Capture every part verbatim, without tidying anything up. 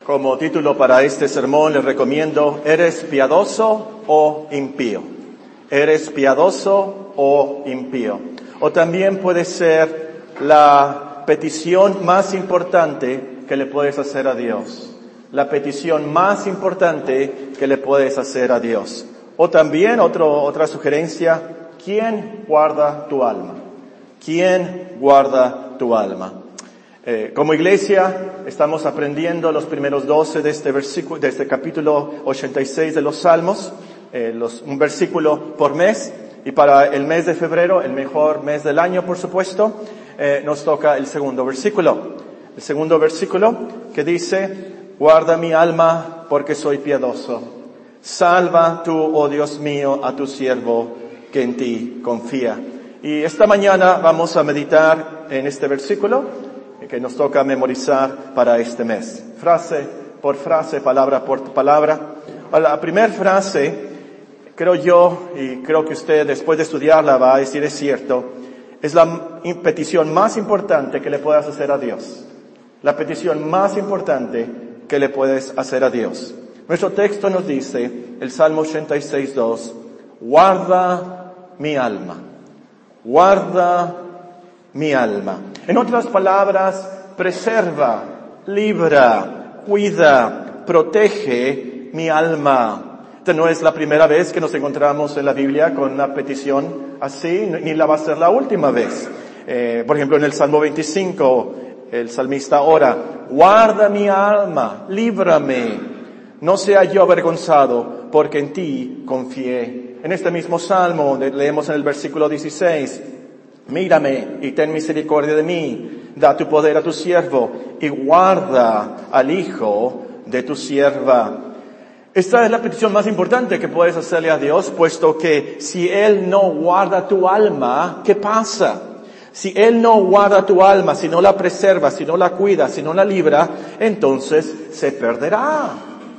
Como título para este sermón les recomiendo, ¿eres piadoso o impío? ¿Eres piadoso o impío? O también puede ser la petición más importante que le puedes hacer a Dios. La petición más importante que le puedes hacer a Dios. O también otro, otra sugerencia, ¿quién guarda tu alma? ¿Quién guarda tu alma? Eh, como iglesia estamos aprendiendo los primeros doce de este versículo, de este capítulo ochenta y seis de los Salmos, eh, los, un versículo por mes, y para el mes de febrero, el mejor mes del año por supuesto, eh, nos toca el segundo versículo. El segundo versículo que dice, guarda mi alma porque soy piadoso. Salva tú, oh Dios mío, a tu siervo que en ti confía. Y esta mañana vamos a meditar en este versículo que nos toca memorizar para este mes. Frase por frase, palabra por palabra. La primera frase, creo yo, y creo que usted después de estudiarla va a decir es cierto, es la petición más importante que le puedas hacer a Dios. La petición más importante que le puedes hacer a Dios. Nuestro texto nos dice, el Salmo ochenta y seis, dos, guarda mi alma, guarda mi alma. En otras palabras, preserva, libra, cuida, protege mi alma. Esta no es la primera vez que nos encontramos en la Biblia con una petición así, ni la va a ser la última vez. Eh, por ejemplo, en el Salmo veinticinco, el salmista ora, guarda mi alma, líbrame, no sea yo avergonzado, porque en ti confié. En este mismo Salmo, leemos en el versículo dieciséis, mírame y ten misericordia de mí, da tu poder a tu siervo y guarda al hijo de tu sierva. Esta es la petición más importante que puedes hacerle a Dios, puesto que si Él no guarda tu alma, ¿qué pasa? Si Él no guarda tu alma, si no la preserva, si no la cuida, si no la libra, entonces se perderá.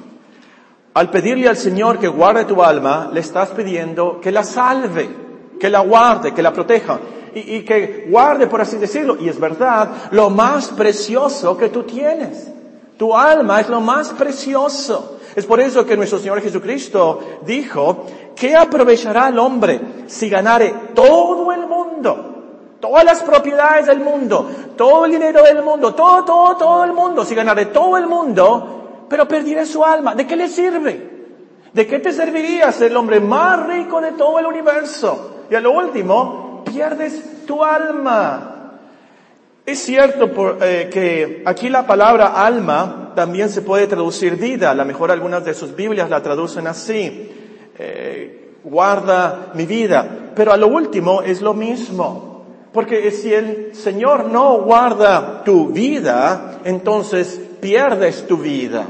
Al pedirle al Señor que guarde tu alma, le estás pidiendo que la salve, que la guarde, que la proteja. Y, y que guarde, por así decirlo, y es verdad, lo más precioso que tú tienes. Tu alma es lo más precioso. Es por eso que nuestro Señor Jesucristo dijo, ¿qué aprovechará el hombre si ganare todo el mundo? Todas las propiedades del mundo, todo el dinero del mundo, todo, todo, todo el mundo, si ganare todo el mundo, pero perdiera su alma. ¿De qué le sirve? ¿De qué te serviría ser el hombre más rico de todo el universo? Y a lo último, pierdes tu alma. Es cierto por, eh, que aquí la palabra alma también se puede traducir vida. A lo mejor algunas de sus Biblias la traducen así. Eh, guarda mi vida. Pero a lo último es lo mismo. Porque si el Señor no guarda tu vida, entonces pierdes tu vida.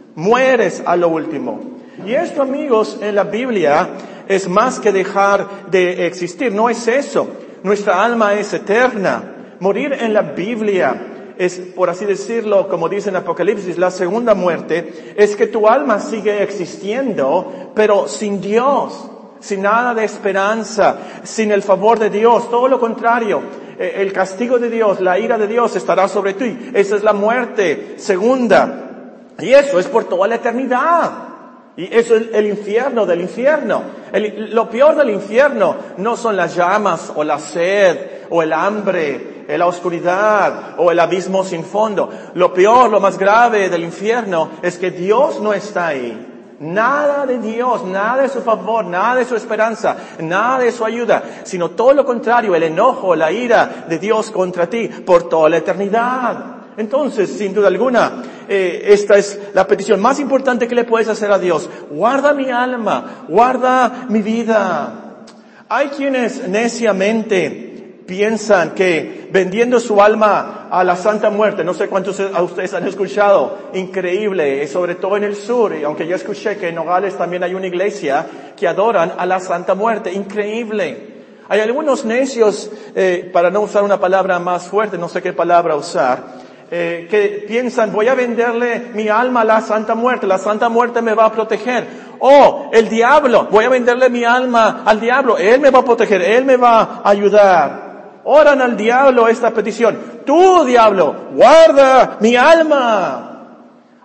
Mueres a lo último. Y esto, amigos, en la Biblia es más que dejar de existir. No es eso. Nuestra alma es eterna. Morir en la Biblia es, por así decirlo, como dice en Apocalipsis, la segunda muerte, es que tu alma sigue existiendo, pero sin Dios, sin nada de esperanza, sin el favor de Dios, todo lo contrario. El castigo de Dios, la ira de Dios estará sobre ti. Esa es la muerte segunda. Y eso es por toda la eternidad. Y eso es el infierno del infierno. El, lo peor del infierno no son las llamas o la sed o el hambre, la oscuridad o el abismo sin fondo. Lo peor, lo más grave del infierno es que Dios no está ahí. Nada de Dios, nada de su favor, nada de su esperanza, nada de su ayuda, sino todo lo contrario, el enojo, la ira de Dios contra ti por toda la eternidad. Entonces, sin duda alguna, eh, esta es la petición más importante que le puedes hacer a Dios. Guarda mi alma, guarda mi vida. Hay quienes neciamente piensan que vendiendo su alma a la Santa Muerte, no sé cuántos de ustedes han escuchado, increíble, sobre todo en el sur, y aunque yo escuché que en Nogales también hay una iglesia que adoran a la Santa Muerte, increíble. Hay algunos necios, eh, para no usar una palabra más fuerte, no sé qué palabra usar, Eh, que piensan, voy a venderle mi alma a la Santa Muerte, la Santa Muerte me va a proteger. O el diablo, voy a venderle mi alma al diablo, él me va a proteger, él me va a ayudar. Oran al diablo esta petición, tú diablo, guarda mi alma.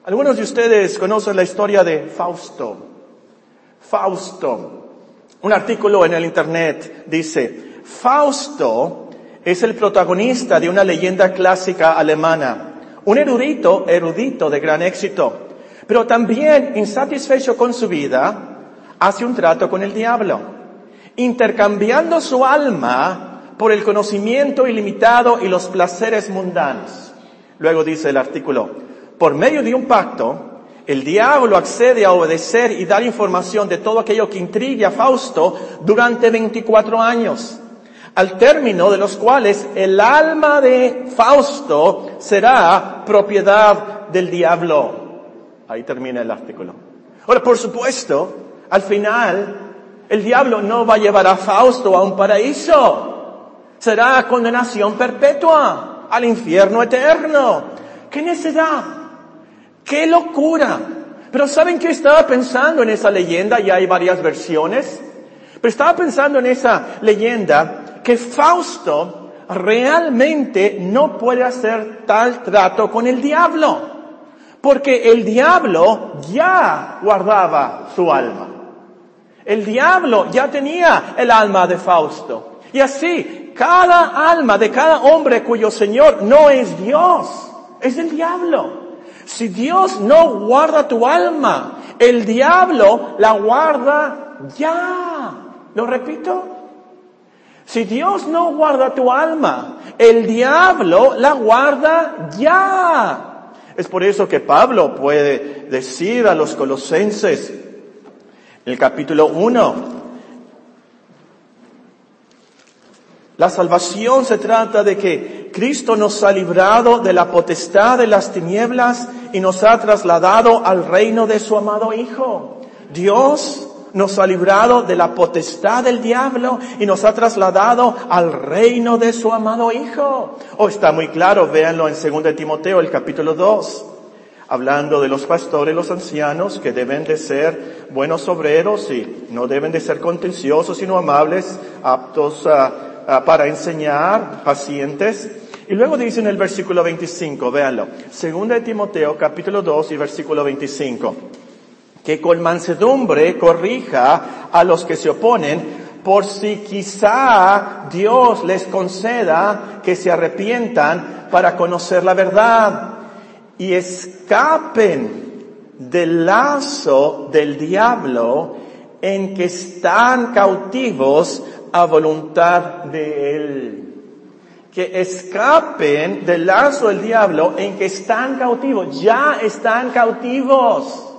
Algunos de ustedes conocen la historia de Fausto. Fausto. Un artículo en el internet dice, Fausto es el protagonista de una leyenda clásica alemana, un erudito, erudito de gran éxito, pero también insatisfecho con su vida, hace un trato con el diablo, intercambiando su alma por el conocimiento ilimitado y los placeres mundanos. Luego dice el artículo, por medio de un pacto, el diablo accede a obedecer y dar información de todo aquello que intrigue a Fausto durante veinticuatro años, al término de los cuales el alma de Fausto será propiedad del diablo. Ahí termina el artículo. Ahora, por supuesto, al final, el diablo no va a llevar a Fausto a un paraíso. Será condenación perpetua, al infierno eterno. ¡Qué necedad! ¡Qué locura! Pero ¿saben qué estaba pensando en esa leyenda? Ya hay varias versiones. Pero estaba pensando en esa leyenda que Fausto realmente no puede hacer tal trato con el diablo. Porque el diablo ya guardaba su alma. El diablo ya tenía el alma de Fausto. Y así, cada alma de cada hombre cuyo Señor no es Dios, es el diablo. Si Dios no guarda tu alma, el diablo la guarda ya. ¿Lo repito? Si Dios no guarda tu alma, el diablo la guarda ya. Es por eso que Pablo puede decir a los colosenses, en el capítulo uno, la salvación se trata de que Cristo nos ha librado de la potestad de las tinieblas y nos ha trasladado al reino de su amado Hijo. Dios nos ha librado de la potestad del diablo y nos ha trasladado al reino de su amado Hijo. Oh, está muy claro, véanlo en segundo de Timoteo, el capítulo dos. Hablando de los pastores, los ancianos, que deben de ser buenos obreros y no deben de ser contenciosos, sino amables, aptos a Uh, para enseñar, pacientes. Y luego dice en el versículo veinticinco, véanlo, segunda de Timoteo, capítulo dos y versículo veinticinco, que con mansedumbre corrija a los que se oponen, por si quizá Dios les conceda que se arrepientan para conocer la verdad y escapen del lazo del diablo en que están cautivos a voluntad de Él. Que escapen del lazo del diablo en que están cautivos. Ya están cautivos.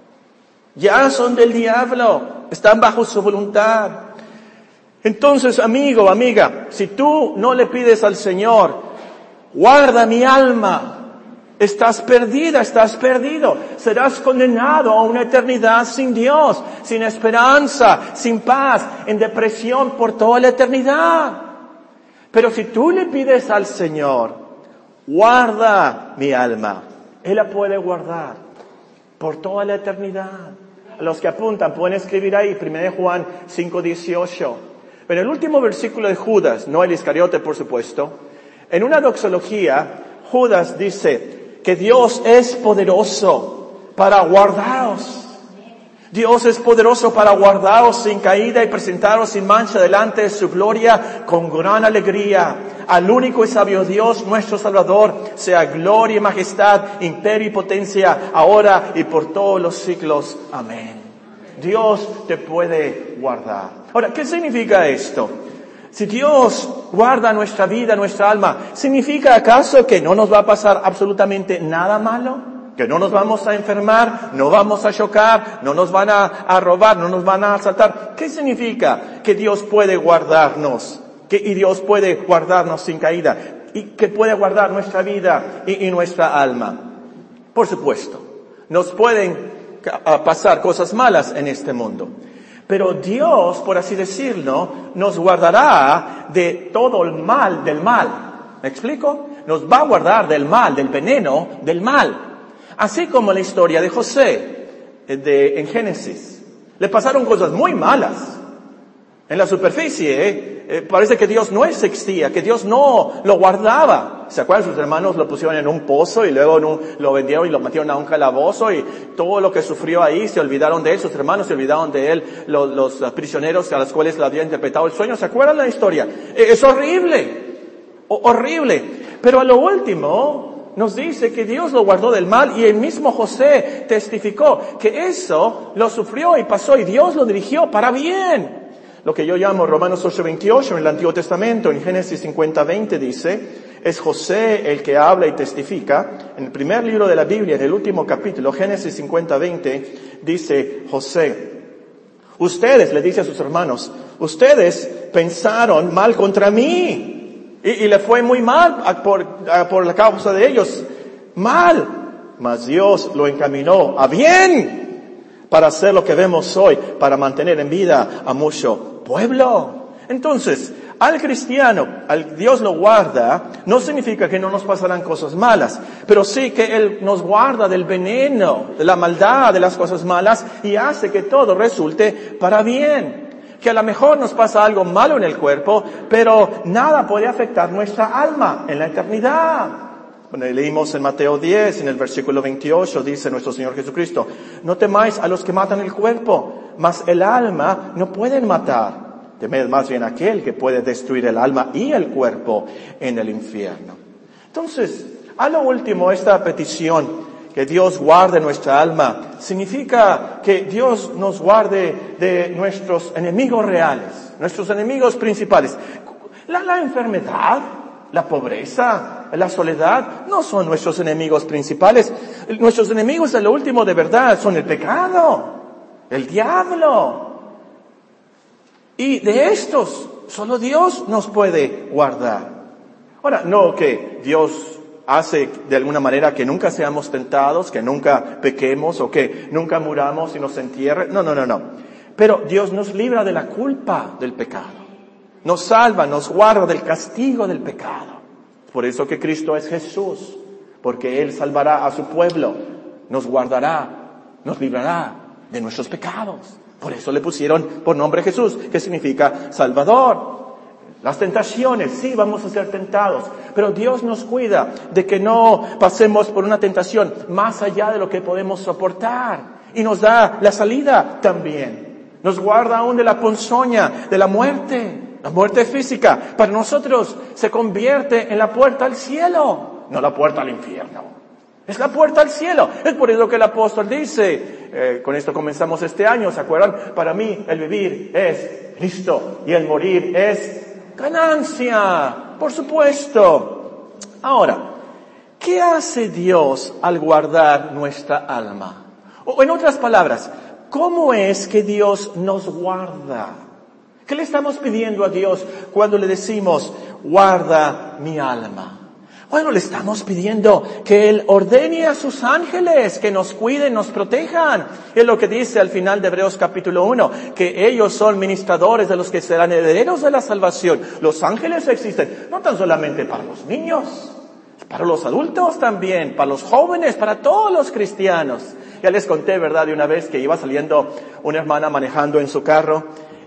Ya son del diablo. Están bajo su voluntad. Entonces, amigo, amiga, si tú no le pides al Señor, guarda mi alma, estás perdida, estás perdido. Serás condenado a una eternidad sin Dios, sin esperanza, sin paz, en depresión por toda la eternidad. Pero si tú le pides al Señor, guarda mi alma, Él la puede guardar por toda la eternidad. A los que apuntan pueden escribir ahí, primera de Juan cinco dieciocho. En el último versículo de Judas, no el Iscariote por supuesto, en una doxología, Judas dice que Dios es poderoso para guardaros. Dios es poderoso para guardaros sin caída y presentaros sin mancha delante de su gloria con gran alegría. Al único y sabio Dios, nuestro Salvador, sea gloria y majestad, imperio y potencia, ahora y por todos los siglos. Amén. Dios te puede guardar. Ahora, ¿qué significa esto? Si Dios guarda nuestra vida, nuestra alma, ¿significa acaso que no nos va a pasar absolutamente nada malo? ¿Que no nos vamos a enfermar, no vamos a chocar, no nos van a, a robar, no nos van a asaltar? ¿Qué significa que Dios puede guardarnos? Que, y Dios puede guardarnos sin caída. Y que puede guardar nuestra vida y, y nuestra alma. Por supuesto, nos pueden pasar cosas malas en este mundo. Pero Dios, por así decirlo, nos guardará de todo el mal del mal. ¿Me explico? Nos va a guardar del mal, del veneno, del mal. Así como la historia de José, de, en Génesis. Le pasaron cosas muy malas. En la superficie, ¿eh? eh, parece que Dios no existía, que Dios no lo guardaba. ¿Se acuerdan? Sus hermanos lo pusieron en un pozo y luego en un, lo vendieron y lo metieron a un calabozo y todo lo que sufrió ahí se olvidaron de él, sus hermanos se olvidaron de él, los, los prisioneros a los cuales le había interpretado el sueño. ¿Se acuerdan la historia? Eh, es horrible, o, horrible. Pero a lo último nos dice que Dios lo guardó del mal y el mismo José testificó que eso lo sufrió y pasó y Dios lo dirigió para bien. Lo que yo llamo Romanos ocho veintiocho en el Antiguo Testamento, en Génesis cincuenta veinte dice, es José el que habla y testifica. En el primer libro de la Biblia, en el último capítulo, Génesis cincuenta veinte, dice José, ustedes, le dice a sus hermanos, ustedes pensaron mal contra mí. Y, y le fue muy mal a, por, a, por la causa de ellos. Mal. Mas Dios lo encaminó a bien para hacer lo que vemos hoy, para mantener en vida a mucho pueblo. Entonces, al cristiano, al Dios lo guarda, no significa que no nos pasarán cosas malas, pero sí que Él nos guarda del veneno, de la maldad, de las cosas malas y hace que todo resulte para bien. Que a lo mejor nos pasa algo malo en el cuerpo, pero nada puede afectar nuestra alma en la eternidad. Bueno, leímos en Mateo diez, en el versículo veintiocho, dice nuestro Señor Jesucristo, no temáis a los que matan el cuerpo, mas el alma no pueden matar. Temed más bien a aquel que puede destruir el alma y el cuerpo en el infierno. Entonces, a lo último, esta petición, que Dios guarde nuestra alma, significa que Dios nos guarde de nuestros enemigos reales, nuestros enemigos principales. La, la enfermedad, la pobreza, la soledad, no son nuestros enemigos principales. Nuestros enemigos, a lo último, de verdad, son el pecado, el diablo. Y de estos, solo Dios nos puede guardar. Ahora, no que Dios hace de alguna manera que nunca seamos tentados, que nunca pequemos o que nunca muramos y nos entierre. No, no, no, no. Pero Dios nos libra de la culpa del pecado. Nos salva, nos guarda del castigo del pecado. Por eso que Cristo es Jesús. Porque Él salvará a su pueblo, nos guardará, nos librará de nuestros pecados. Por eso le pusieron por nombre Jesús, que significa Salvador. Las tentaciones, sí, vamos a ser tentados, pero Dios nos cuida de que no pasemos por una tentación más allá de lo que podemos soportar. Y nos da la salida también. Nos guarda aún de la ponzoña, de la muerte, la muerte física. Para nosotros se convierte en la puerta al cielo, no la puerta al infierno. Es la puerta al cielo. Es por eso que el apóstol dice, eh, con esto comenzamos este año, ¿se acuerdan? Para mí el vivir es Cristo y el morir es ganancia, por supuesto. Ahora, ¿qué hace Dios al guardar nuestra alma? O en otras palabras, ¿cómo es que Dios nos guarda? ¿Qué le estamos pidiendo a Dios cuando le decimos, guarda mi alma? Bueno, le estamos pidiendo que Él ordene a sus ángeles, que nos cuiden, nos protejan. Es lo que dice al final de Hebreos capítulo uno, que ellos son ministradores de los que serán herederos de la salvación. Los ángeles existen, no tan solamente para los niños, para los adultos también, para los jóvenes, para todos los cristianos. Ya les conté, ¿verdad?, de una vez que iba saliendo una hermana manejando en su carro,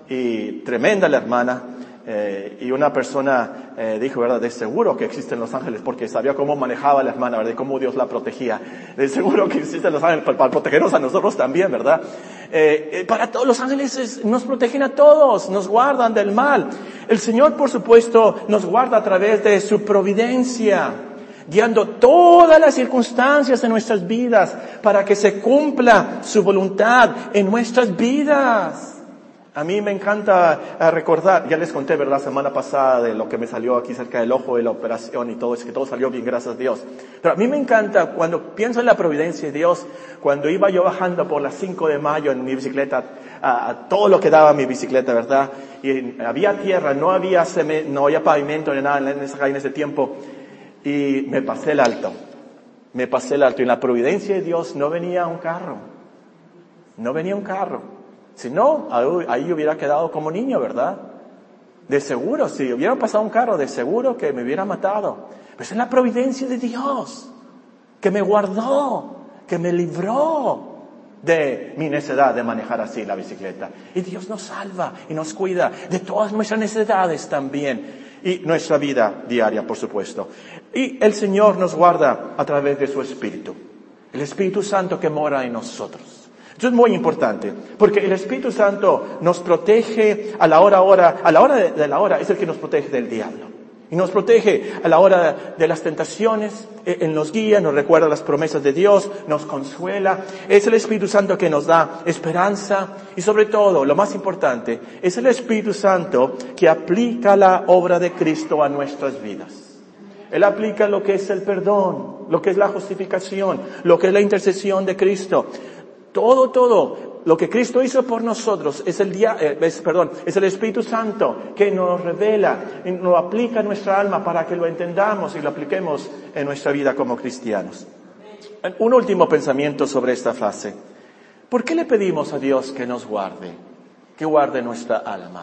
y tremenda la hermana. Eh, y una persona eh, dijo, ¿verdad?, de seguro que existen los ángeles, porque sabía cómo manejaba la hermana, ¿verdad?, y cómo Dios la protegía. De seguro que existen los ángeles para, para protegernos a nosotros también, ¿verdad? Eh, eh, para todos los ángeles es, nos protegen a todos, nos guardan del mal. El Señor, por supuesto, nos guarda a través de su providencia, guiando todas las circunstancias de nuestras vidas para que se cumpla su voluntad en nuestras vidas. A mí me encanta recordar, ya les conté, ¿verdad?, la semana pasada de lo que me salió aquí cerca del ojo de la operación y todo eso, que todo salió bien, gracias a Dios. Pero a mí me encanta cuando pienso en la providencia de Dios, cuando iba yo bajando por las cinco de mayo en mi bicicleta, a, a todo lo que daba mi bicicleta, ¿verdad? Y había tierra, no había cemento, no había pavimento ni nada en ese, en ese tiempo, y me pasé el alto, me pasé el alto, y en la providencia de Dios no venía un carro, no venía un carro. Si no, ahí hubiera quedado como niño, ¿verdad? De seguro, si hubiera pasado un carro, de seguro que me hubiera matado. Pero es la providencia de Dios, que me guardó, que me libró. de mi necesidad de manejar así la bicicleta. Y Dios nos salva y nos cuida de todas nuestras necesidades también. Y nuestra vida diaria, por supuesto. Y el Señor nos guarda a través de su Espíritu. El Espíritu Santo que mora en nosotros. Esto es muy importante, porque el Espíritu Santo nos protege a la hora, hora, a la hora de, de la hora, es el que nos protege del diablo. Y nos protege a la hora de las tentaciones, Él nos guía, nos recuerda las promesas de Dios, nos consuela. Es el Espíritu Santo que nos da esperanza y sobre todo, lo más importante, es el Espíritu Santo que aplica la obra de Cristo a nuestras vidas. Él aplica lo que es el perdón, lo que es la justificación, lo que es la intercesión de Cristo. Todo, todo. Lo que Cristo hizo por nosotros es el día, eh, es, perdón, es el Espíritu Santo que nos revela, y nos aplica a nuestra alma para que lo entendamos y lo apliquemos en nuestra vida como cristianos. Un último pensamiento sobre esta frase. ¿Por qué le pedimos a Dios que nos guarde, que guarde nuestra alma?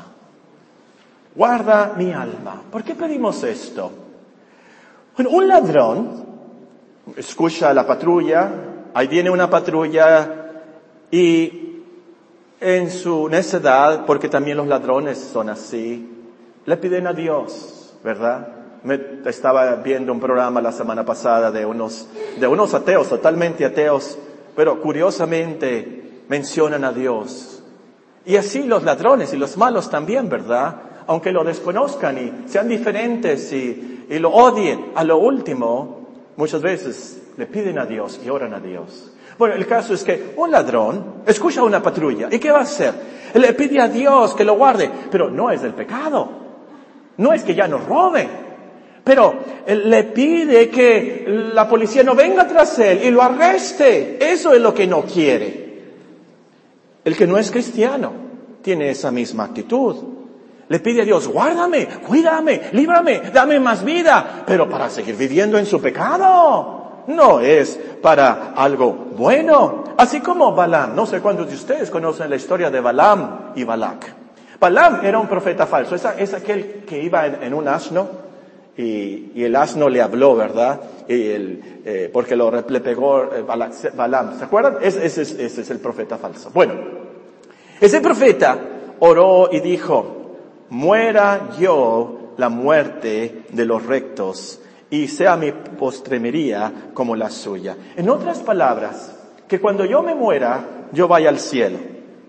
Guarda mi alma. ¿Por qué pedimos esto? Bueno, un ladrón escucha a la patrulla, ahí viene una patrulla y en su necedad, porque también los ladrones son así, le piden a Dios, ¿verdad? Me estaba viendo un programa la semana pasada de unos, de unos ateos, totalmente ateos, pero curiosamente mencionan a Dios. Y así los ladrones y los malos también, ¿verdad? Aunque lo desconozcan y sean diferentes y, y lo odien, a lo último, muchas veces le piden a Dios y oran a Dios. Bueno, el caso es que un ladrón escucha una patrulla. ¿Y qué va a hacer? Le pide a Dios que lo guarde, pero no es del pecado. No es que ya no robe. Pero le pide que la policía no venga tras él y lo arreste. Eso es lo que no quiere. El que no es cristiano tiene esa misma actitud. Le pide a Dios, guárdame, cuídame, líbrame, dame más vida, pero para seguir viviendo en su pecado. No es para algo bueno. Así como Balaam, no sé cuántos de ustedes conocen la historia de Balaam y Balac. Balaam era un profeta falso, es, es aquel que iba en, en un asno y, y el asno le habló, ¿verdad? Y el, eh, porque lo le pegó eh, Balac, Balaam, ¿se acuerdan? Ese, ese, ese es el profeta falso. Bueno, ese profeta oró y dijo, muera yo la muerte de los rectos, y sea mi postremería como la suya. En otras palabras, que cuando yo me muera, yo vaya al cielo.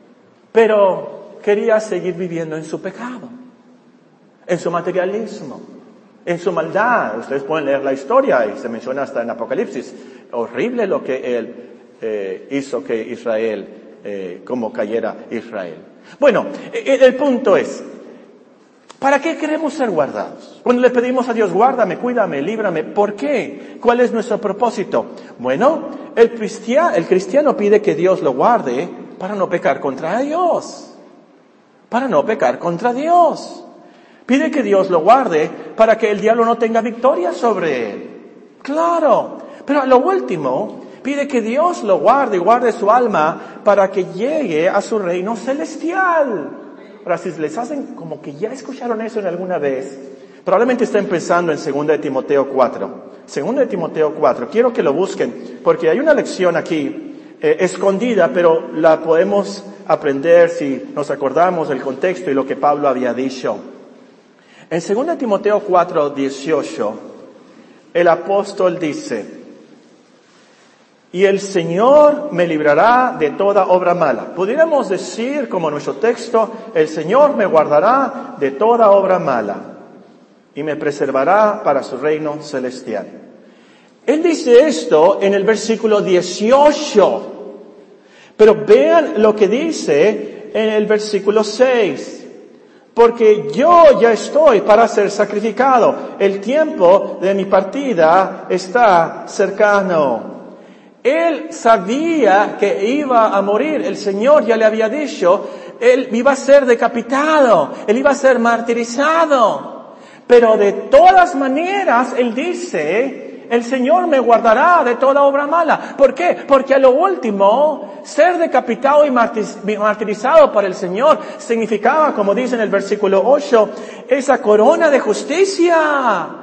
Pero quería seguir viviendo en su pecado, en su materialismo, en su maldad. Ustedes pueden leer la historia y se menciona hasta en Apocalipsis. Horrible lo que él eh, hizo que Israel, eh, como cayera Israel. Bueno, el, el punto es, ¿para qué queremos ser guardados? Cuando le pedimos a Dios, guárdame, cuídame, líbrame, ¿por qué? ¿Cuál es nuestro propósito? Bueno, el cristiano, el cristiano pide que Dios lo guarde para no pecar contra Dios. Para no pecar contra Dios. Pide que Dios lo guarde para que el diablo no tenga victoria sobre él. Claro, pero a lo último, pide que Dios lo guarde y guarde su alma para que llegue a su reino celestial. Ahora, si les hacen como que ya escucharon eso en alguna vez, probablemente está empezando en segunda de Timoteo cuatro. segunda de Timoteo cuatro. Quiero que lo busquen, porque hay una lección aquí eh, escondida, pero la podemos aprender si nos acordamos del contexto y lo que Pablo había dicho. En segunda de Timoteo cuatro, dieciocho, el apóstol dice, y el Señor me librará de toda obra mala. Pudiéramos decir, como nuestro texto, el Señor me guardará de toda obra mala y me preservará para su reino celestial. Él dice esto en el versículo dieciocho, pero vean lo que dice en el versículo seis. Porque yo ya estoy para ser sacrificado. El tiempo de mi partida está cercano. Él sabía que iba a morir. El Señor ya le había dicho, él iba a ser decapitado, él iba a ser martirizado. Pero de todas maneras, él dice, el Señor me guardará de toda obra mala. ¿Por qué? Porque a lo último, ser decapitado y martirizado para el Señor significaba, como dice en el versículo ocho, esa corona de justicia.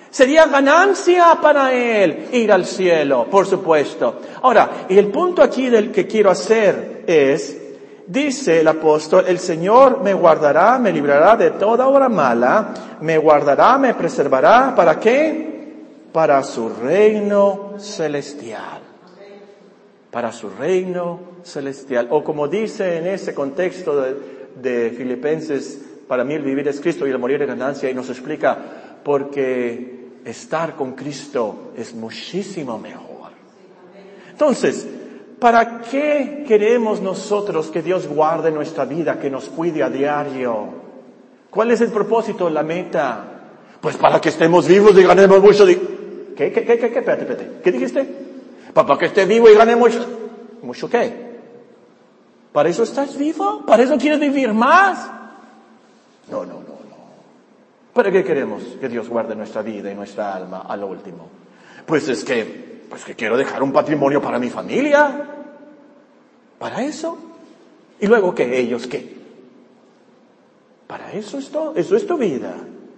Sería ganancia para él ir al cielo, por supuesto. Ahora, y el punto aquí del que quiero hacer es, dice el apóstol, el Señor me guardará, me librará de toda obra mala, me guardará, me preservará, ¿para qué? Para su reino celestial. Para su reino celestial. O como dice en ese contexto de, de Filipenses, para mí el vivir es Cristo y el morir es ganancia, y nos explica, porque estar con Cristo es muchísimo mejor. Entonces, ¿para qué queremos nosotros que Dios guarde nuestra vida, que nos cuide a diario? ¿Cuál es el propósito, la meta? Pues para que estemos vivos y ganemos mucho. Di- ¿Qué, qué, qué, qué, qué? Espérate, espérate. ¿Qué dijiste? Para que esté vivo y gane mucho. ¿Mucho qué? ¿Para eso estás vivo? ¿Para eso quieres vivir más? No, no, no, no. ¿Para qué queremos que Dios guarde nuestra vida y nuestra alma a lo último? Pues es que, pues que quiero dejar un patrimonio para mi familia. ¿Para eso? ¿Y luego qué? ¿Ellos qué? ¿Para eso es todo? ¿Eso es tu vida?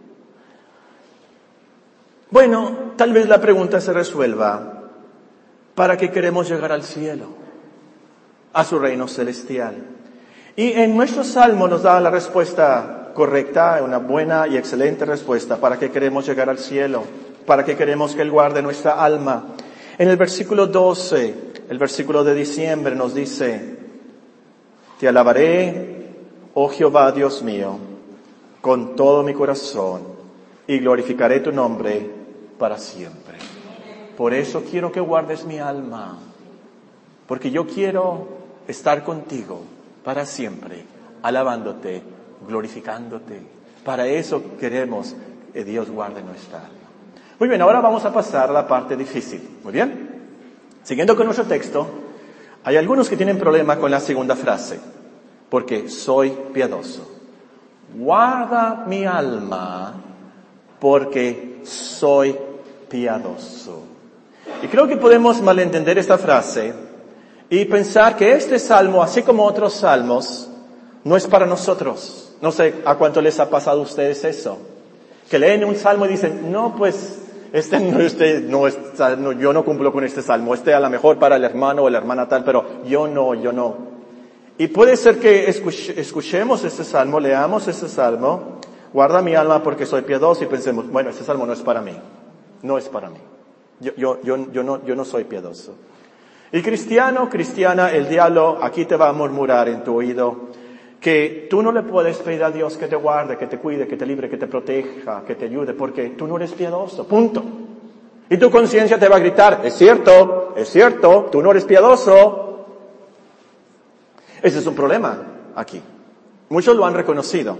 Bueno, tal vez la pregunta se resuelva. ¿Para qué queremos llegar al cielo? A su reino celestial. Y en nuestro salmo nos da la respuesta correcta, una buena y excelente respuesta. ¿Para qué queremos llegar al cielo? ¿Para qué queremos que Él guarde nuestra alma? En el versículo doce, el versículo de diciembre nos dice, te alabaré, oh Jehová, Dios mío, con todo mi corazón, y glorificaré tu nombre para siempre. Por eso quiero que guardes mi alma, porque yo quiero estar contigo para siempre, alabándote, glorificándote. Para eso queremos que Dios guarde nuestra alma. Muy bien, ahora vamos a pasar a la parte difícil. Muy bien. Siguiendo con nuestro texto, hay algunos que tienen problema con la segunda frase, porque soy piadoso. Guarda mi alma, porque soy piadoso. Y creo que podemos malentender esta frase y pensar que este salmo, así como otros salmos, no es para nosotros. No sé a cuánto les ha pasado a ustedes eso. Que leen un salmo y dicen, no, pues, este no, este no, está, no, yo no cumplo con este salmo. Este a lo mejor para el hermano o la hermana tal, pero yo no, yo no. Y puede ser que escuch- escuchemos este salmo, leamos este salmo, guarda mi alma porque soy piadoso, y pensemos, bueno, este salmo no es para mí. No es para mí. Yo, yo, yo, yo no, yo no soy piadoso. Y cristiano, cristiana, el diablo aquí te va a murmurar en tu oído que tú no le puedes pedir a Dios que te guarde, que te cuide, que te libre, que te proteja, que te ayude, porque tú no eres piadoso, punto. Y tu conciencia te va a gritar, es cierto, es cierto, tú no eres piadoso. Ese es un problema aquí. Muchos lo han reconocido.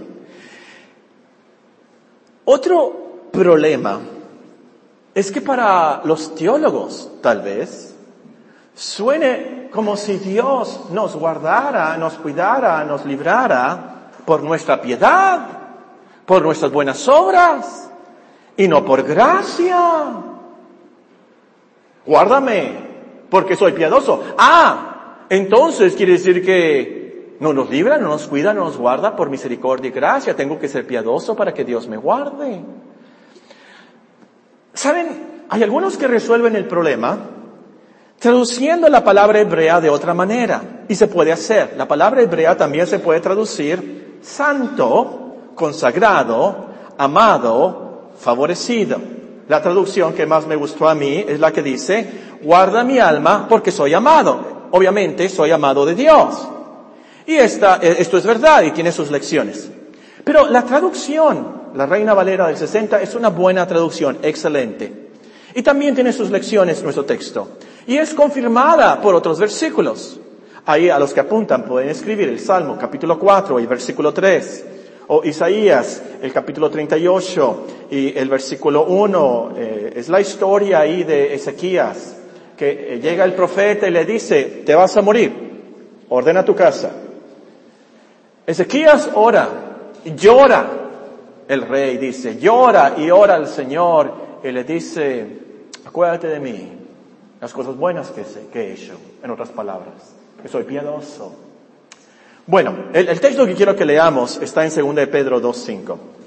Otro problema es que para los teólogos, tal vez, suene como si Dios nos guardara, nos cuidara, nos librara por nuestra piedad, por nuestras buenas obras, y no por gracia. Guárdame, porque soy piadoso. Ah, entonces quiere decir que no nos libra, no nos cuida, no nos guarda por misericordia y gracia. Tengo que ser piadoso para que Dios me guarde. ¿Saben? Hay algunos que resuelven el problema traduciendo la palabra hebrea de otra manera. Y se puede hacer. La palabra hebrea también se puede traducir santo, consagrado, amado, favorecido. La traducción que más me gustó a mí es la que dice, guarda mi alma porque soy amado. Obviamente soy amado de Dios. Y esta, esto es verdad y tiene sus lecciones. Pero la traducción, la Reina Valera del sesenta, es una buena traducción, excelente. Y también tiene sus lecciones nuestro texto. Y es confirmada por otros versículos. Ahí a los que apuntan pueden escribir el Salmo capítulo cuatro y versículo tres. O Isaías, el capítulo treinta y ocho y el versículo uno. Eh, es la historia ahí de Ezequías, que eh, llega el profeta y le dice, te vas a morir, ordena tu casa. Ezequías ora, y llora. El rey dice, llora y ora al Señor y le dice, acuérdate de mí, las cosas buenas que, sé, que he hecho, en otras palabras, que soy piadoso. Bueno, el, el texto que quiero que leamos está en segunda de Pedro dos cinco.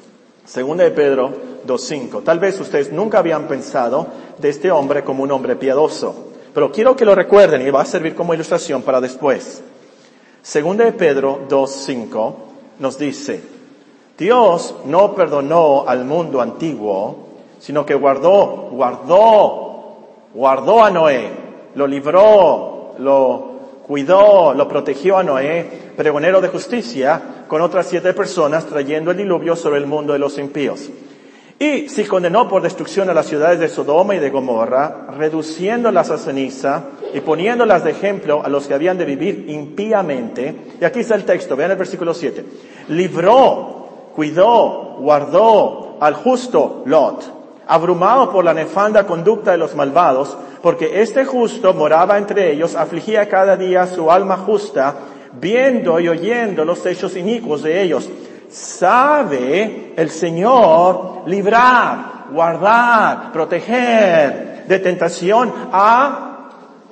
Segunda de Pedro dos cinco. Tal vez ustedes nunca habían pensado de este hombre como un hombre piadoso, pero quiero que lo recuerden y va a servir como ilustración para después. Segunda de Pedro dos cinco nos dice: Dios no perdonó al mundo antiguo, sino que guardó, guardó, guardó a Noé, lo libró, lo cuidó, lo protegió a Noé, pregonero de justicia, con otras siete personas, trayendo el diluvio sobre el mundo de los impíos. Y si condenó por destrucción a las ciudades de Sodoma y de Gomorra, reduciéndolas a ceniza y poniéndolas de ejemplo a los que habían de vivir impíamente. Y aquí está el texto, vean el versículo siete. Libró, cuidó, guardó al justo Lot, abrumado por la nefanda conducta de los malvados, porque este justo moraba entre ellos, afligía cada día su alma justa, viendo y oyendo los hechos inicuos de ellos. Sabe el Señor librar, guardar, proteger de tentación a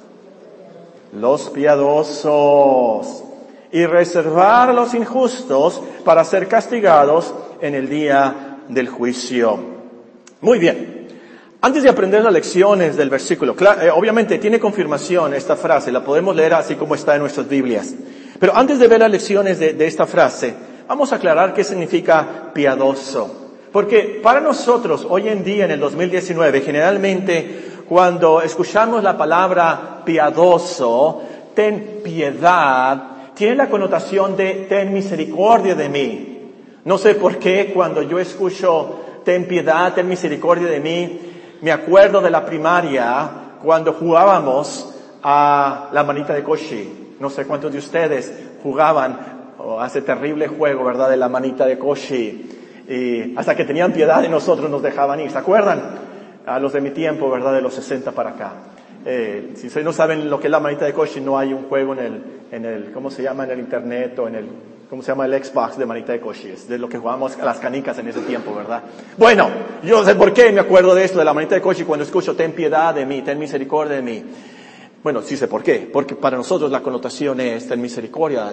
los piadosos y reservar a los injustos para ser castigados en el día del juicio. Muy bien. Antes de aprender las lecciones del versículo, claro, eh, obviamente tiene confirmación esta frase, la podemos leer así como está en nuestras Biblias. Pero antes de ver las lecciones de, de esta frase, vamos a aclarar qué significa piadoso. Porque para nosotros, hoy en día, en el dos mil diecinueve, generalmente cuando escuchamos la palabra piadoso, ten piedad, tiene la connotación de ten misericordia de mí. No sé por qué cuando yo escucho ten piedad, ten misericordia de mí, me acuerdo de la primaria cuando jugábamos a la manita de Koshi. No sé cuántos de ustedes jugaban oh, a ese terrible juego, ¿verdad? De la manita de Koshi. Y hasta que tenían piedad de nosotros nos dejaban ir. ¿Se acuerdan? A los de mi tiempo, ¿verdad? De los sesenta para acá. Eh, si ustedes no saben lo que es la manita de Koshi, no hay un juego en el, en el, ¿cómo se llama? En el internet o en el, ¿cómo se llama? El Xbox de manita de Koshi. Es de lo que jugábamos a las canicas en ese tiempo, ¿verdad? Bueno, yo no sé por qué me acuerdo de esto, de la manita de Koshi, cuando escucho ten piedad de mí, ten misericordia de mí. Bueno, sí sé por qué. Porque para nosotros la connotación es ten misericordia.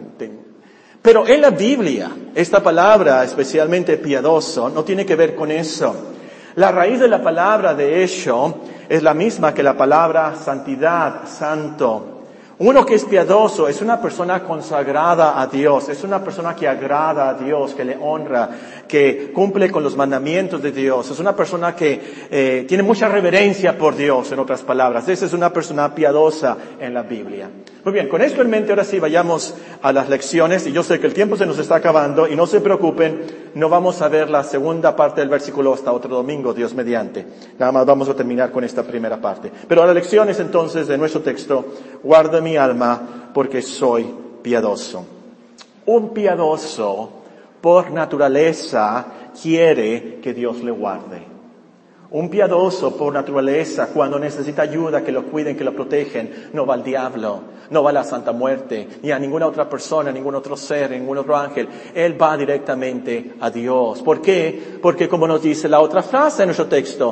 Pero en la Biblia, esta palabra, especialmente piadoso, no tiene que ver con eso. La raíz de la palabra, de hecho, es la misma que la palabra santidad, santo. Uno que es piadoso es una persona consagrada a Dios, es una persona que agrada a Dios, que le honra, que cumple con los mandamientos de Dios. Es una persona que eh, tiene mucha reverencia por Dios, en otras palabras. Esa es una persona piadosa en la Biblia. Muy bien, con esto en mente, ahora sí vayamos a las lecciones. Y yo sé que el tiempo se nos está acabando y no se preocupen, no vamos a ver la segunda parte del versículo hasta otro domingo, Dios mediante. Nada más vamos a terminar con esta primera parte. Pero las lecciones entonces de nuestro texto, guarda mi alma porque soy piadoso. Un piadoso por naturaleza quiere que Dios le guarde. Un piadoso por naturaleza, cuando necesita ayuda, que lo cuiden, que lo protegen, no va al diablo, no va a la Santa Muerte, ni a ninguna otra persona, ningún otro ser, ningún otro ángel. Él va directamente a Dios. ¿Por qué? Porque como nos dice la otra frase en nuestro texto,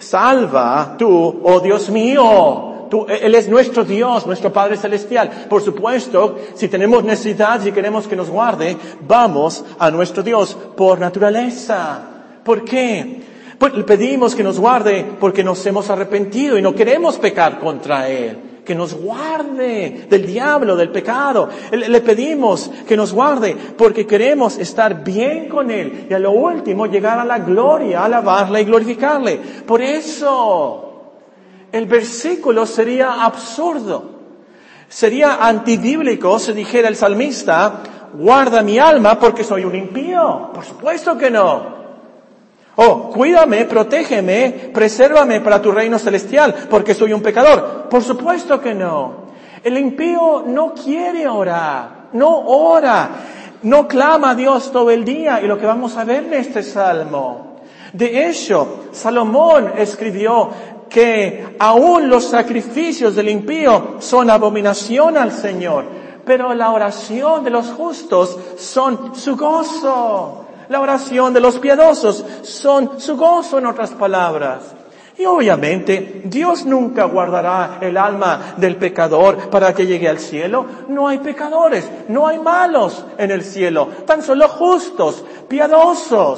salva tú, oh Dios mío. Tú, Él es nuestro Dios, nuestro Padre Celestial. Por supuesto, si tenemos necesidad, si queremos que nos guarde, vamos a nuestro Dios por naturaleza. ¿Por qué? Pues le pedimos que nos guarde porque nos hemos arrepentido y no queremos pecar contra Él. Que nos guarde del diablo, del pecado. Le pedimos que nos guarde porque queremos estar bien con Él. Y a lo último, llegar a la gloria, alabarle y glorificarle. Por eso, el versículo sería absurdo. Sería antibíblico si dijera el salmista, guarda mi alma porque soy un impío. Por supuesto que no. Oh, cuídame, protégeme, presérvame para tu reino celestial, porque soy un pecador. Por supuesto que no. El impío no quiere orar, no ora, no clama a Dios todo el día, y lo que vamos a ver en este salmo. De hecho, Salomón escribió que aún los sacrificios del impío son abominación al Señor, pero la oración de los justos son su gozo. La oración de los piadosos son su gozo, en otras palabras. Y obviamente, Dios nunca guardará el alma del pecador para que llegue al cielo. No hay pecadores, no hay malos en el cielo, tan solo justos, piadosos.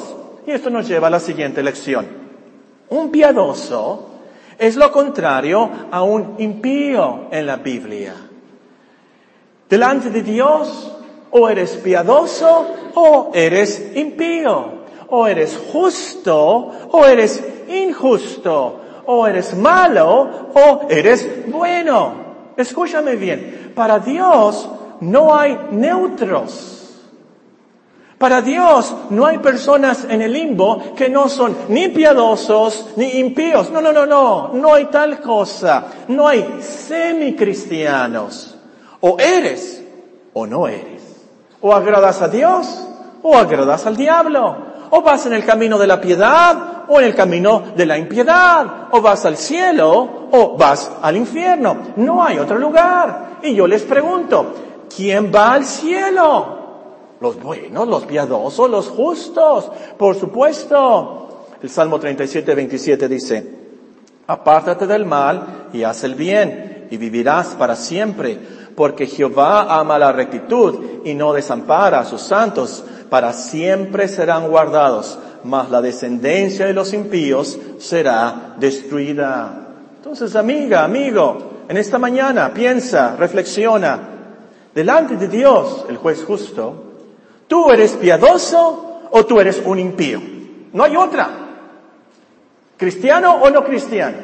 Y esto nos lleva a la siguiente lección. Un piadoso es lo contrario a un impío en la Biblia. Delante de Dios, o eres piadoso o eres impío. O eres justo o eres injusto. O eres malo o eres bueno. Escúchame bien. Para Dios no hay neutros. Para Dios no hay personas en el limbo que no son ni piadosos ni impíos. No, no, no, no. No hay tal cosa. No hay semicristianos. O eres o no eres. O agradas a Dios o agradas al diablo. O vas en el camino de la piedad o en el camino de la impiedad. O vas al cielo o vas al infierno. No hay otro lugar. Y yo les pregunto, ¿quién va al cielo? Los buenos, los piadosos, los justos, por supuesto. El Salmo treinta y siete, veintisiete dice, apártate del mal y haz el bien, y vivirás para siempre, porque Jehová ama la rectitud y no desampara a sus santos, para siempre serán guardados, mas la descendencia de los impíos será destruida. Entonces, amiga, amigo, en esta mañana piensa, reflexiona, delante de Dios, el juez justo, ¿tú eres piadoso o tú eres un impío? No hay otra. ¿Cristiano o no cristiano?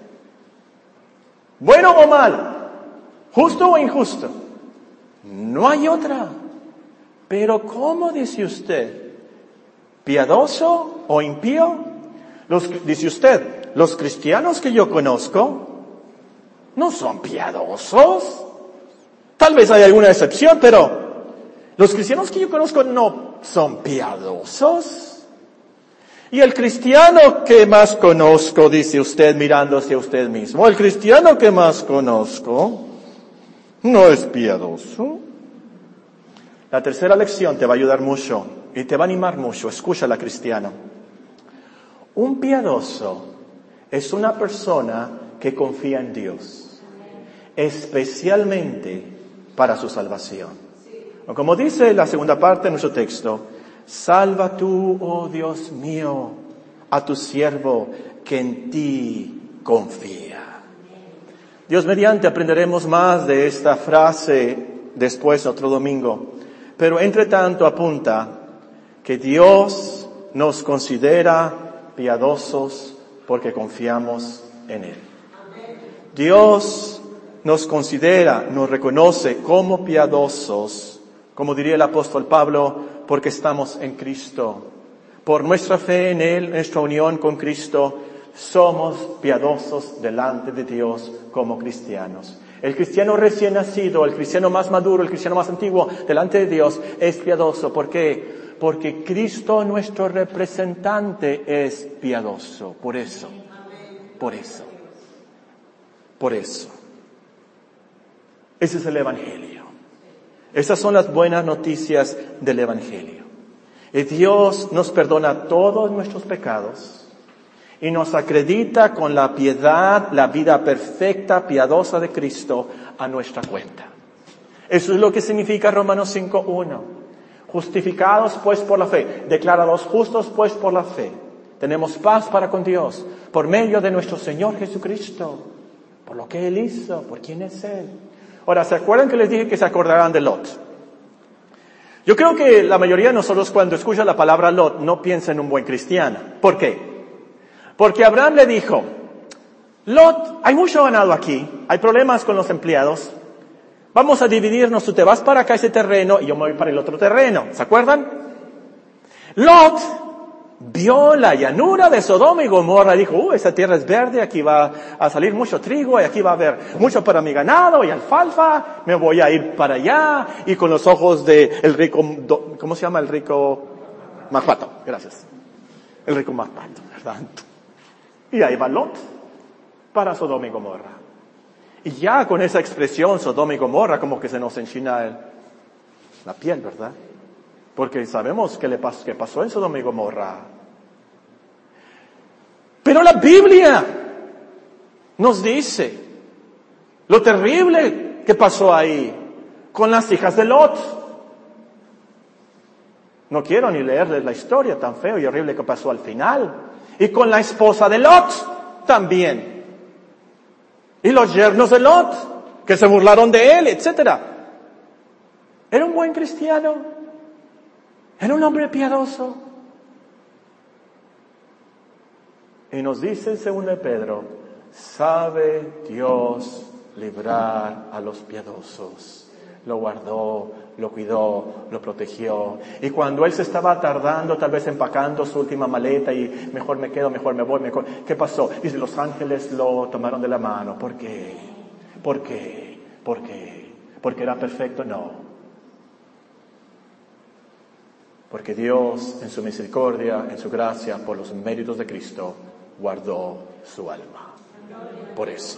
¿Bueno o malo? ¿Justo o injusto? No hay otra. Pero ¿cómo dice usted? ¿Piadoso o impío? Los, dice usted, los cristianos que yo conozco no son piadosos. Tal vez hay alguna excepción, pero los cristianos que yo conozco no son piadosos. Y el cristiano que más conozco, dice usted mirándose a usted mismo, el cristiano que más conozco no es piadoso. La tercera lección te va a ayudar mucho y te va a animar mucho. Escúchala, cristiano. Un piadoso es una persona que confía en Dios, especialmente para su salvación. Como dice la segunda parte de nuestro texto, salva tú, oh Dios mío, a tu siervo que en ti confía. Dios mediante aprenderemos más de esta frase después otro domingo. Pero entre tanto apunta que Dios nos considera piadosos porque confiamos en Él. Dios nos considera, nos reconoce como piadosos, como diría el apóstol Pablo, porque estamos en Cristo. Por nuestra fe en Él, nuestra unión con Cristo, somos piadosos delante de Dios como cristianos. El cristiano recién nacido, el cristiano más maduro, el cristiano más antiguo, delante de Dios, es piadoso. ¿Por qué? Porque Cristo, nuestro representante, es piadoso. Por eso. Por eso. Por eso. Ese es el Evangelio. Esas son las buenas noticias del Evangelio. Y Dios nos perdona todos nuestros pecados y nos acredita con la piedad, la vida perfecta, piadosa de Cristo a nuestra cuenta. Eso es lo que significa Romanos cinco uno. Justificados pues por la fe, declarados justos pues por la fe. Tenemos paz para con Dios por medio de nuestro Señor Jesucristo, por lo que Él hizo, por quién es Él. Ahora, ¿se acuerdan que les dije que se acordarán de Lot? Yo creo que la mayoría de nosotros cuando escucha la palabra Lot no piensa en un buen cristiano. ¿Por qué? Porque Abraham le dijo, Lot, hay mucho ganado aquí, hay problemas con los empleados, vamos a dividirnos, tú te vas para acá ese terreno y yo me voy para el otro terreno. ¿Se acuerdan? Lot vio la llanura de Sodoma y Gomorra y dijo, uh, esa tierra es verde, aquí va a salir mucho trigo y aquí va a haber mucho para mi ganado y alfalfa, me voy a ir para allá y con los ojos de el rico, ¿cómo se llama el rico? Macpato, gracias. El rico Macpato, ¿verdad? Y ahí va Lot para Sodoma y Gomorra. Y ya con esa expresión Sodoma y Gomorra como que se nos enchina el, la piel, ¿verdad? Porque sabemos qué le pasó, qué pasó en Sodoma y Gomorra. Pero la Biblia nos dice lo terrible que pasó ahí con las hijas de Lot. No quiero ni leerles la historia tan feo y horrible que pasó al final. Y con la esposa de Lot también. Y los yernos de Lot, que se burlaron de él, etcétera. Era un buen cristiano. Era un hombre piadoso. Y nos dice el segundo de Pedro, sabe Dios librar a los piadosos. Lo guardó, lo cuidó, lo protegió. Y cuando él se estaba tardando, tal vez empacando su última maleta y mejor me quedo, mejor me voy, mejor. ¿Qué pasó? Dice, los ángeles lo tomaron de la mano. ¿Por qué? ¿Por qué? ¿Por qué? ¿Porque era perfecto? No. Porque Dios, en su misericordia, en su gracia, por los méritos de Cristo, guardó su alma. Por eso.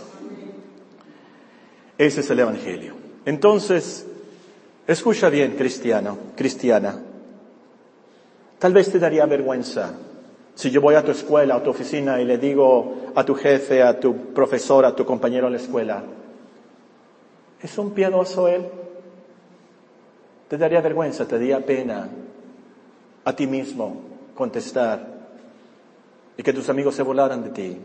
Ese es el Evangelio. Entonces, escucha bien, cristiano, cristiana. Tal vez te daría vergüenza si yo voy a tu escuela, a tu oficina y le digo a tu jefe, a tu profesor, a tu compañero en la escuela, ¿es un piadoso él? Te daría vergüenza, te daría pena a ti mismo contestar y que tus amigos se burlaran de ti.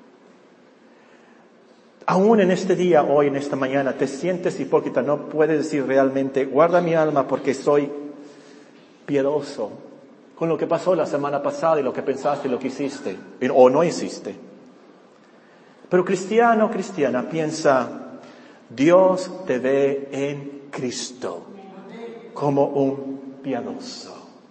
Aún en este día, hoy, en esta mañana, te sientes hipócrita, no puedes decir realmente, guarda mi alma porque soy piadoso con lo que pasó la semana pasada y lo que pensaste y lo que hiciste, o no hiciste. Pero cristiano, cristiana, piensa, Dios te ve en Cristo como un piadoso.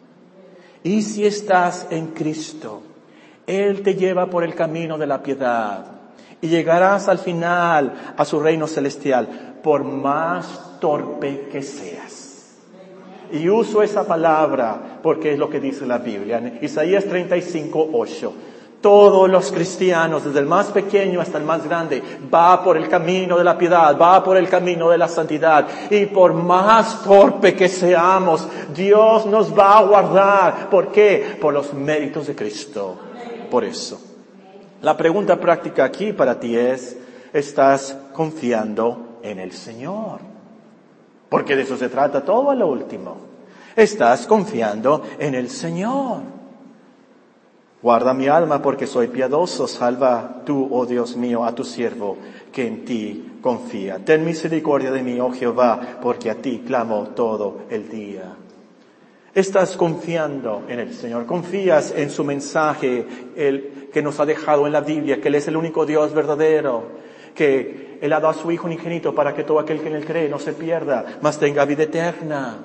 Y si estás en Cristo, Él te lleva por el camino de la piedad. Y llegarás al final a su reino celestial, por más torpe que seas. Y uso esa palabra porque es lo que dice la Biblia. En Isaías treinta y cinco, ocho. Todos los cristianos, desde el más pequeño hasta el más grande, va por el camino de la piedad, va por el camino de la santidad. Y por más torpe que seamos, Dios nos va a guardar. ¿Por qué? Por los méritos de Cristo. Por eso. La pregunta práctica aquí para ti es, ¿estás confiando en el Señor? Porque de eso se trata todo a lo último. ¿Estás confiando en el Señor? Guarda mi alma porque soy piadoso. Salva tú, oh Dios mío, a tu siervo que en ti confía. Ten misericordia de mí, oh Jehová, porque a ti clamo todo el día. Estás confiando en el Señor, confías en su mensaje, el que nos ha dejado en la Biblia, que Él es el único Dios verdadero, que Él ha dado a su Hijo unigénito para que todo aquel que en Él cree no se pierda, mas tenga vida eterna.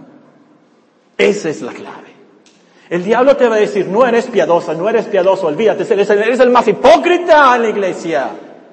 Esa es la clave. El diablo te va a decir, no eres piadosa, no eres piadoso, olvídate, eres el, eres el más hipócrita en la iglesia.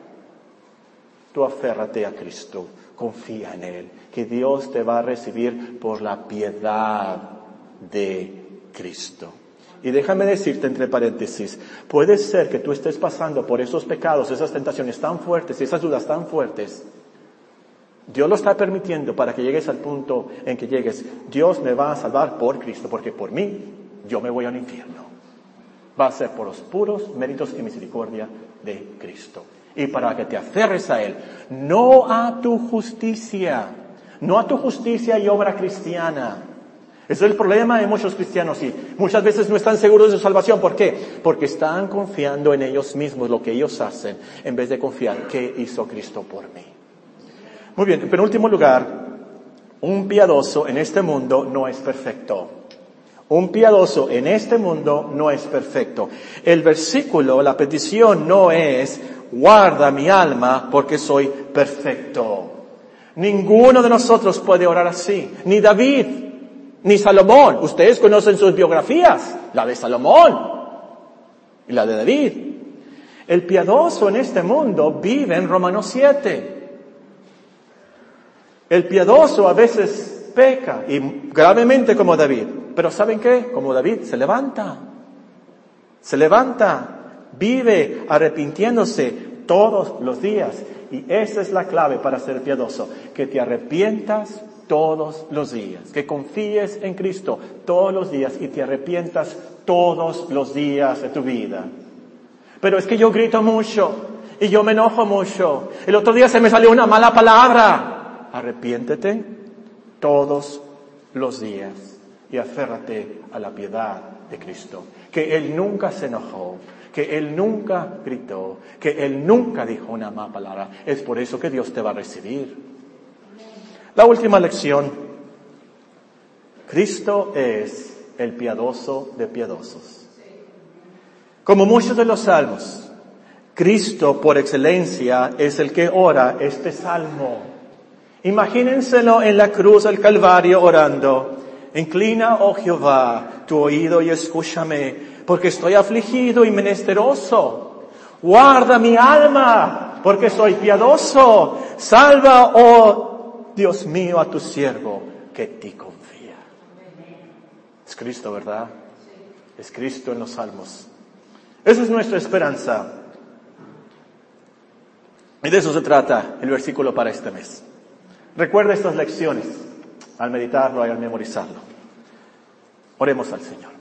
Tú aférrate a Cristo, confía en Él, que Dios te va a recibir por la piedad de Cristo. Y déjame decirte entre paréntesis, puede ser que tú estés pasando por esos pecados, esas tentaciones tan fuertes, esas dudas tan fuertes. Dios lo está permitiendo para que llegues al punto en que llegues, Dios me va a salvar por Cristo, porque por mí yo me voy al infierno. Va a ser por los puros méritos y misericordia de Cristo. Y para que te aferres a Él, no a tu justicia, no a tu justicia y obra cristiana. Ese es el problema de muchos cristianos y muchas veces no están seguros de su salvación. ¿Por qué? Porque están confiando en ellos mismos, lo que ellos hacen, en vez de confiar qué hizo Cristo por mí. Muy bien, en penúltimo lugar, un piadoso en este mundo no es perfecto. Un piadoso en este mundo no es perfecto. El versículo, la petición no es, guarda mi alma porque soy perfecto. Ninguno de nosotros puede orar así, ni David, ni Salomón. Ustedes conocen sus biografías, la de Salomón y la de David. El piadoso en este mundo vive en Romanos siete. El piadoso a veces peca, y gravemente como David. Pero ¿saben qué? Como David se levanta. Se levanta, vive arrepintiéndose todos los días. Y esa es la clave para ser piadoso, que te arrepientas todos los días, que confíes en Cristo todos los días y te arrepientas todos los días de tu vida. Pero es que yo grito mucho y yo me enojo mucho. El otro día se me salió una mala palabra. Arrepiéntete todos los días. y aférrate a la piedad de Cristo. Que Él nunca se enojó, que Él nunca gritó, que Él nunca dijo una mala palabra. Es por eso que Dios te va a recibir. La última lección. Cristo es el piadoso de piadosos. Como muchos de los salmos, Cristo por excelencia es el que ora este salmo. Imagínenselo en la cruz del Calvario orando. Inclina, oh Jehová, tu oído y escúchame, porque estoy afligido y menesteroso. Guarda mi alma, porque soy piadoso. Salva, oh Dios mío, a tu siervo que te confía. Es Cristo, ¿verdad? Es Cristo en los salmos. Esa es nuestra esperanza. Y de eso se trata el versículo para este mes. Recuerda estas lecciones al meditarlo y al memorizarlo. Oremos al Señor.